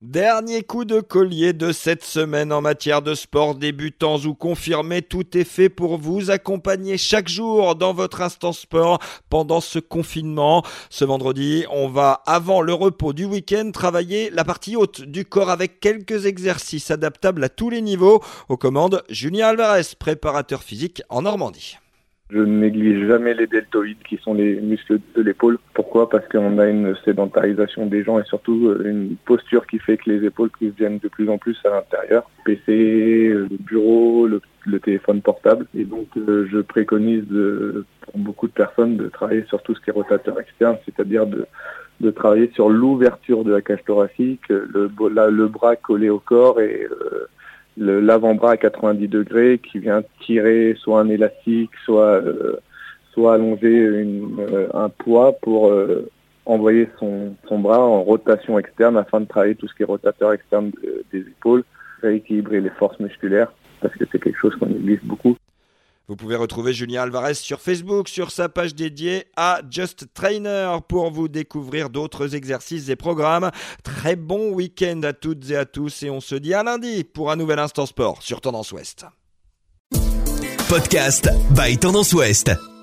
Dernier coup de collier de cette semaine en matière de sport, débutants ou confirmés, tout est fait pour vous accompagner chaque jour dans votre instant sport pendant ce confinement. Ce vendredi, on va, avant le repos du week-end, travailler la partie haute du corps avec quelques exercices adaptables à tous les niveaux. Aux commandes, Julien Alvarez, préparateur physique en Normandie. Je ne néglige jamais les deltoïdes qui sont les muscles de l'épaule. Pourquoi ? Parce qu'on a une sédentarisation des gens et surtout une posture qui fait que les épaules viennent de plus en plus à l'intérieur. PC, le bureau, le téléphone portable. Et donc je préconise pour beaucoup de personnes de travailler sur tout ce qui est rotateur externe, c'est-à-dire de travailler sur l'ouverture de la cage thoracique, le bras collé au corps et l'avant-bras à 90 degrés qui vient tirer soit un élastique, soit allonger un poids pour envoyer son bras en rotation externe afin de travailler tout ce qui est rotateur externe des épaules, rééquilibrer les forces musculaires parce que c'est quelque chose qu'on néglige beaucoup. Vous pouvez retrouver Julien Alvarez sur Facebook, sur sa page dédiée à Just Trainer pour vous découvrir d'autres exercices et programmes. Très bon week-end à toutes et à tous et on se dit à lundi pour un nouvel Instant Sport sur Tendance Ouest. Podcast by Tendance Ouest.